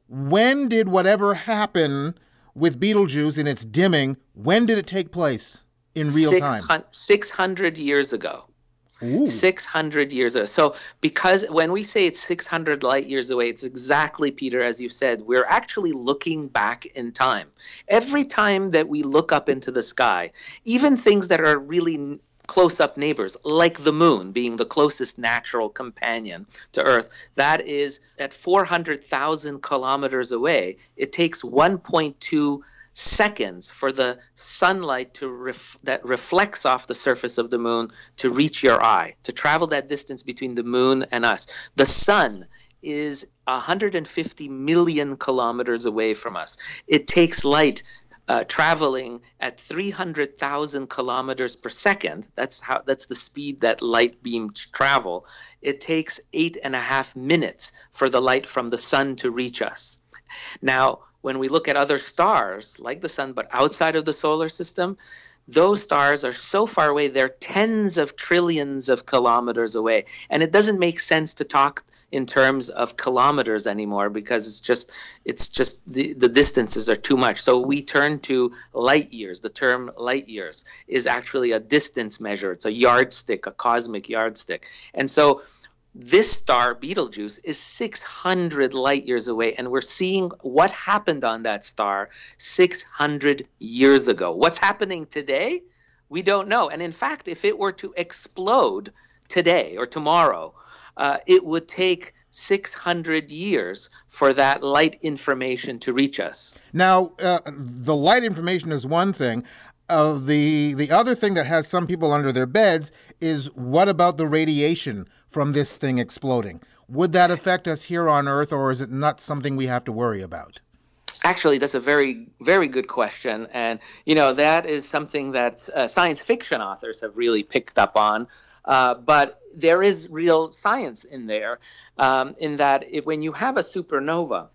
when did whatever happen with Betelgeuse in its dimming, when did it take place in real Six time? hun- six hundred years ago. Ooh. six hundred years ago. So because when we say it's six hundred light years away, it's exactly, Peter, as you said, we're actually looking back in time. Every time that we look up into the sky, even things that are really close-up neighbors, like the moon being the closest natural companion to Earth, that is at four hundred thousand kilometers away, it takes one point two seconds for the sunlight to ref- that reflects off the surface of the moon to reach your eye, to travel that distance between the moon and us. The sun is one hundred fifty million kilometers away from us. It takes light uh, traveling at three hundred thousand kilometers per second. That's how. That's the speed that light beams travel. It takes eight and a half minutes for the light from the sun to reach us. Now, when we look at other stars, like the sun, but outside of the solar system, those stars are so far away, they're tens of trillions of kilometers away. And it doesn't make sense to talk in terms of kilometers anymore because it's just it's just the, the distances are too much. So we turn to light years. The term light years is actually a distance measure. It's a yardstick, a cosmic yardstick. And so this star, Betelgeuse, is six hundred light years away, and we're seeing what happened on that star six hundred years ago. What's happening today? We don't know. And in fact, if it were to explode today or tomorrow, uh, it would take six hundred years for that light information to reach us. Now, uh, the light information is one thing. Uh, the the other thing that has some people under their beds is, what about the radiation from this thing exploding? Would that affect us here on Earth, or is it not something we have to worry about? Actually, that's a very, very good question. And, you know, that is something that uh, science fiction authors have really picked up on. Uh, but there is real science in there, um, in that if, when you have a supernova,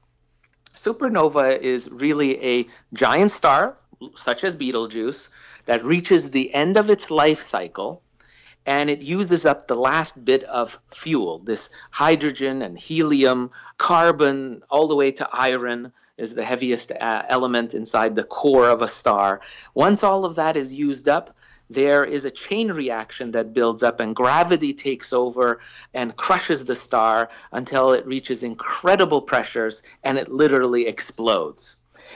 supernova is really a giant star, such as Betelgeuse, that reaches the end of its life cycle, and it uses up the last bit of fuel, this hydrogen and helium, carbon, all the way to iron is the heaviest uh, element inside the core of a star. Once all of that is used up, there is a chain reaction that builds up, and gravity takes over and crushes the star until it reaches incredible pressures and it literally explodes.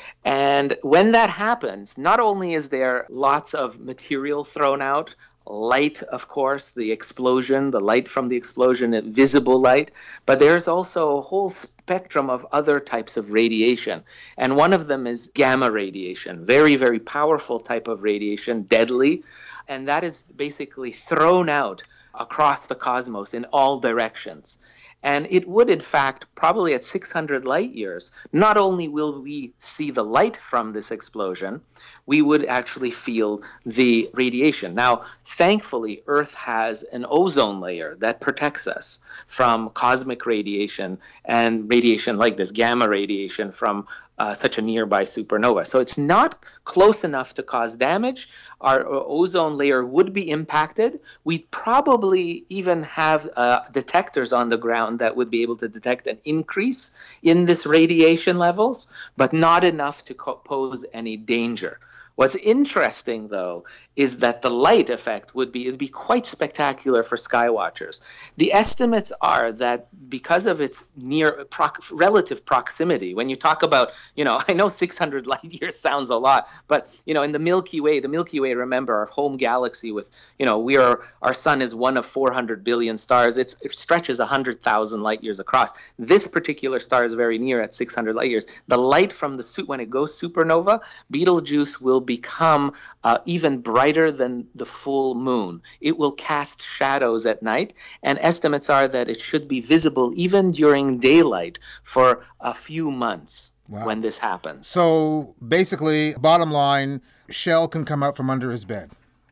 And when that happens, not only is there lots of material thrown out, light, of course, the explosion, the light from the explosion, visible light, but there's also a whole spectrum of other types of radiation. And one of them is gamma radiation, very, very powerful type of radiation, deadly, and that is basically thrown out across the cosmos in all directions. And it would, in fact, probably at six hundred light years, not only will we see the light from this explosion, we would actually feel the radiation. Now, thankfully, Earth has an ozone layer that protects us from cosmic radiation and radiation like this, gamma radiation from uh, such a nearby supernova. So it's not close enough to cause damage. Our, our ozone layer would be impacted. We'd probably even have uh, detectors on the ground that would be able to detect an increase in this radiation levels, but not enough to co- pose any danger. What's interesting, though, is that the light effect would be, it'd be quite spectacular for sky watchers. The estimates are that because of its near proc- relative proximity, when you talk about, you know, I know six hundred light years sounds a lot, but, you know, in the Milky Way, the Milky Way, remember, our home galaxy with, you know, we are, our sun is one of four hundred billion stars. It's, it stretches one hundred thousand light years across. This particular star is very near at six hundred light years. The light from the suit, when it goes supernova, Betelgeuse will become uh, even brighter than the full moon. It will cast shadows at night, and estimates are that it should be visible even during daylight for a few months. Wow. When this happens. So basically, bottom line, Shell can come out from under his bed.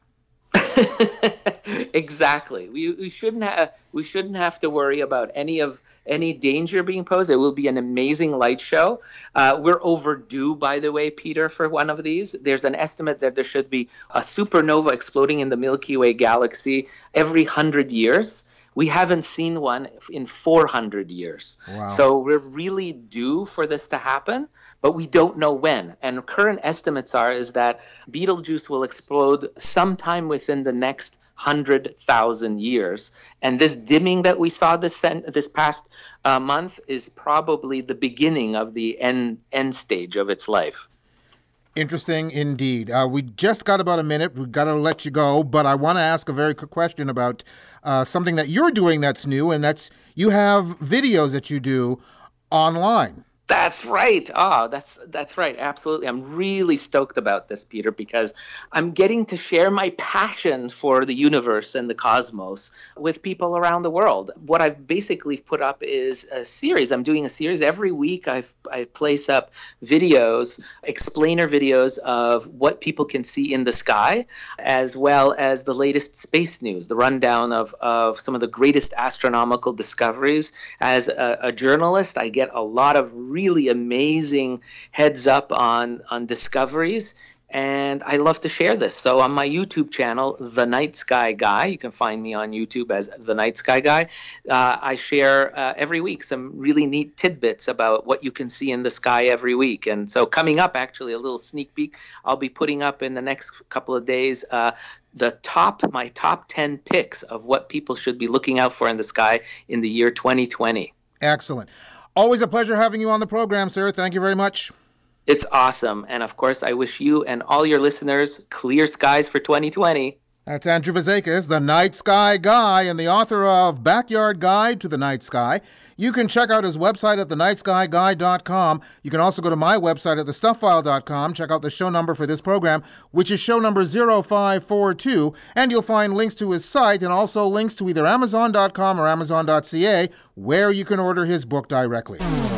Exactly. We we shouldn't have we shouldn't have to worry about any of any danger being posed. It will be an amazing light show. Uh, we're overdue, by the way, Peter, for one of these. There's an estimate that there should be a supernova exploding in the Milky Way galaxy every hundred years. We haven't seen one in four hundred years. Wow. So we're really due for this to happen, but we don't know when. And current estimates are is that Betelgeuse will explode sometime within the next one hundred thousand years. And this dimming that we saw this this past uh, month is probably the beginning of the end, end stage of its life. Interesting indeed. Uh, we just got about a minute. We've got to let you go, but I want to ask a very quick question about uh, something that you're doing that's new, and that's you have videos that you do online. That's right. Oh, that's that's right. Absolutely. I'm really stoked about this, Peter, because I'm getting to share my passion for the universe and the cosmos with people around the world. What I've basically put up is a series. I'm doing a series every week. I've, I place up videos, explainer videos of what people can see in the sky, as well as the latest space news, the rundown of, of some of the greatest astronomical discoveries. As a, a journalist, I get a lot of really amazing heads up on, on discoveries, and I love to share this. So on my YouTube channel, The Night Sky Guy, you can find me on YouTube as The Night Sky Guy, uh, I share uh, every week some really neat tidbits about what you can see in the sky every week. And so coming up, actually, a little sneak peek, I'll be putting up in the next couple of days uh, the top, my top ten picks of what people should be looking out for in the sky in the year twenty twenty. Excellent. Always a pleasure having you on the program, sir. Thank you very much. It's awesome. And of course, I wish you and all your listeners clear skies for twenty twenty. That's Andrew Fazekas, the Night Sky Guy and the author of Backyard Guide to the Night Sky. You can check out his website at the night sky guy dot com. You can also go to my website at the stuff file dot com, check out the show number for this program, which is show number zero five four two, and you'll find links to his site and also links to either amazon dot com or amazon dot c a, where you can order his book directly.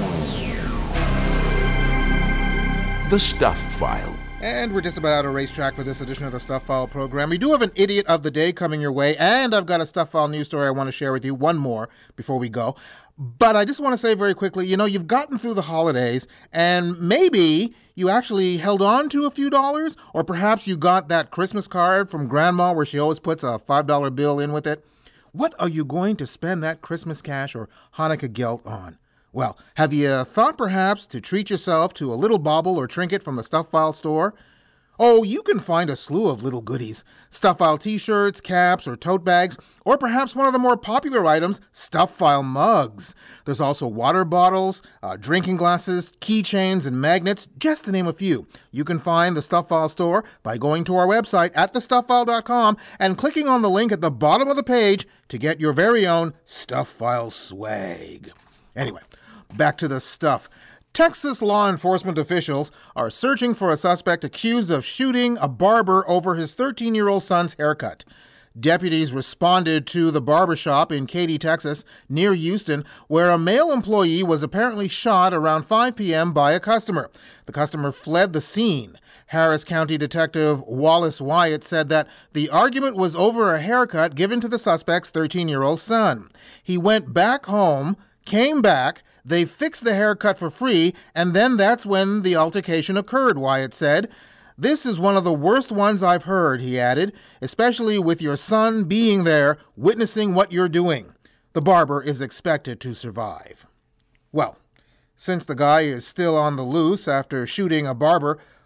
The Stuff File. And we're just about out of racetrack for this edition of the Stuff File program. We do have an Idiot of the Day coming your way, and I've got a Stuff File news story I want to share with you. One more before we go. But I just want to say very quickly, you know, you've gotten through the holidays, and maybe you actually held on to a few dollars, or perhaps you got that Christmas card from Grandma where she always puts a five dollar bill in with it. What are you going to spend that Christmas cash or Hanukkah gelt on? Well, have you thought perhaps to treat yourself to a little bauble or trinket from the Stuff File store? Oh, you can find a slew of little goodies. Stuff File t-shirts, caps, or tote bags, or perhaps one of the more popular items, Stuff File mugs. There's also water bottles, uh, drinking glasses, keychains, and magnets, just to name a few. You can find the Stuff File store by going to our website at the stuff file dot com and clicking on the link at the bottom of the page to get your very own Stuff File swag. Anyway, back to the stuff. Texas law enforcement officials are searching for a suspect accused of shooting a barber over his thirteen-year-old son's haircut. Deputies responded to the barbershop in Katy, Texas, near Houston, where a male employee was apparently shot around five p.m. by a customer. The customer fled the scene. Harris County Detective Wallace Wyatt said that the argument was over a haircut given to the suspect's thirteen-year-old son. He went back home, came back, they fixed the haircut for free, and then that's when the altercation occurred, Wyatt said. This is one of the worst ones I've heard, he added, especially with your son being there, witnessing what you're doing. The barber is expected to survive. Well, since the guy is still on the loose after shooting a barber,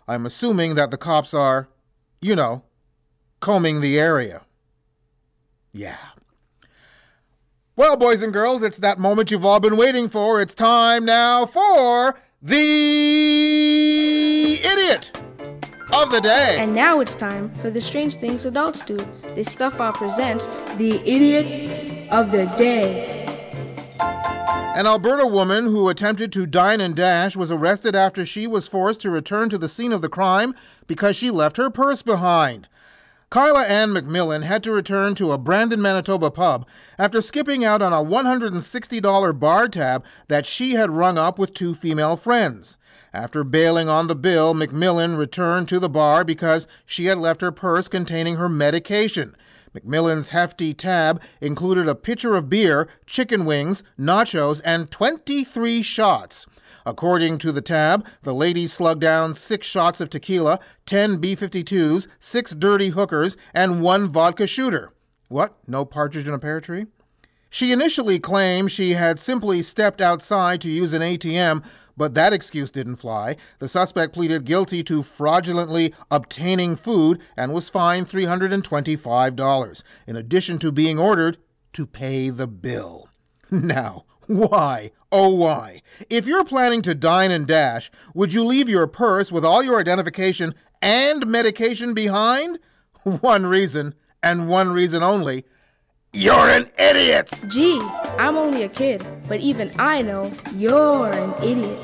I'm assuming that the cops are, you know, combing the area. Yeah. Well, boys and girls, it's that moment you've all been waiting for. It's time now for the Idiot of the Day. And now it's time for the Strange Things Adults Do. The Stuff File presents the Idiot of the Day. An Alberta woman who attempted to dine and dash was arrested after she was forced to return to the scene of the crime because she left her purse behind. Carla Ann McMillan had to return to a Brandon, Manitoba pub after skipping out on a one hundred sixty dollars bar tab that she had rung up with two female friends. After bailing on the bill, McMillan returned to the bar because she had left her purse containing her medication. McMillan's hefty tab included a pitcher of beer, chicken wings, nachos, and twenty-three shots. According to the tab, the lady slugged down six shots of tequila, ten B fifty-twos, six dirty hookers, and one vodka shooter. What? No partridge in a pear tree? She initially claimed she had simply stepped outside to use an A T M, but that excuse didn't fly. The suspect pleaded guilty to fraudulently obtaining food and was fined three hundred twenty-five dollars, in addition to being ordered to pay the bill. Now, why, oh why, if you're planning to dine and dash, would you leave your purse with all your identification and medication behind? One reason, and one reason only. You're an idiot! Gee, I'm only a kid, but even I know you're an idiot.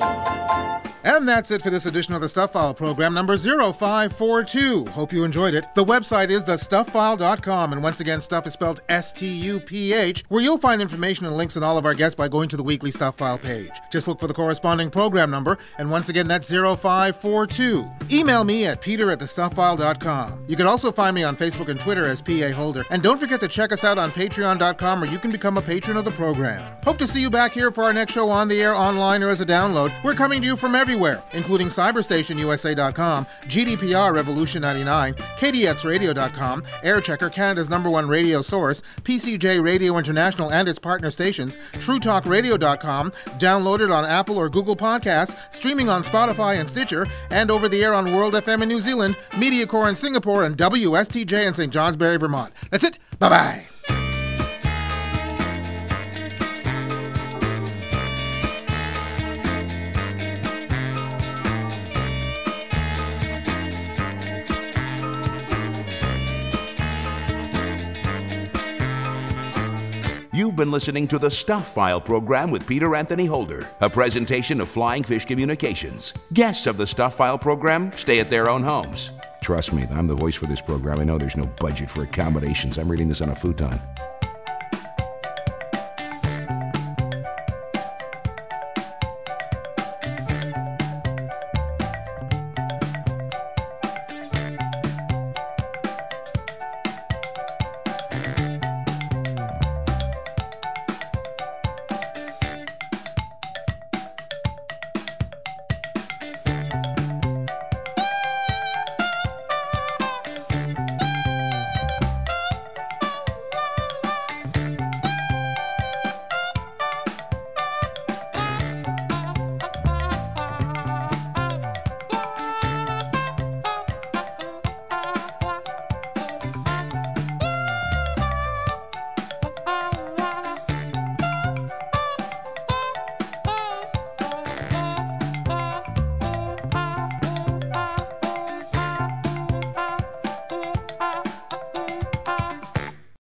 And that's it for this edition of the Stuff File program, number zero five four two. Hope you enjoyed it. The website is the stuff file dot com, and once again, stuff is spelled S T U P H, where you'll find information and links on all of our guests by going to the weekly Stuff File page. Just look for the corresponding program number, and once again, that's zero five four two. Email me at peter at the stuff file dot com. You can also find me on Facebook and Twitter as P A Holder, and don't forget to check us out on patreon dot com, where you can become a patron of the program. Hope to see you back here for our next show on the air, online, or as a download. We're coming to you from everywhere. Including cyberstation U S A dot com, G D P R Revolution ninety-nine, K D X radio dot com, Airchecker, Canada's number one radio source, P C J Radio International and its partner stations, True Talk Radio dot com, downloaded on Apple or Google Podcasts, streaming on Spotify and Stitcher, and over the air on World F M in New Zealand, MediaCore in Singapore, and W S T J in Saint Johnsbury, Vermont. That's it. Bye-bye. You've been listening to the Stuff File program with Peter Anthony Holder, a presentation of Flying Fish Communications. Guests of the Stuff File program stay at their own homes. Trust me, I'm the voice for this program. I know there's no budget for accommodations. I'm reading this on a futon.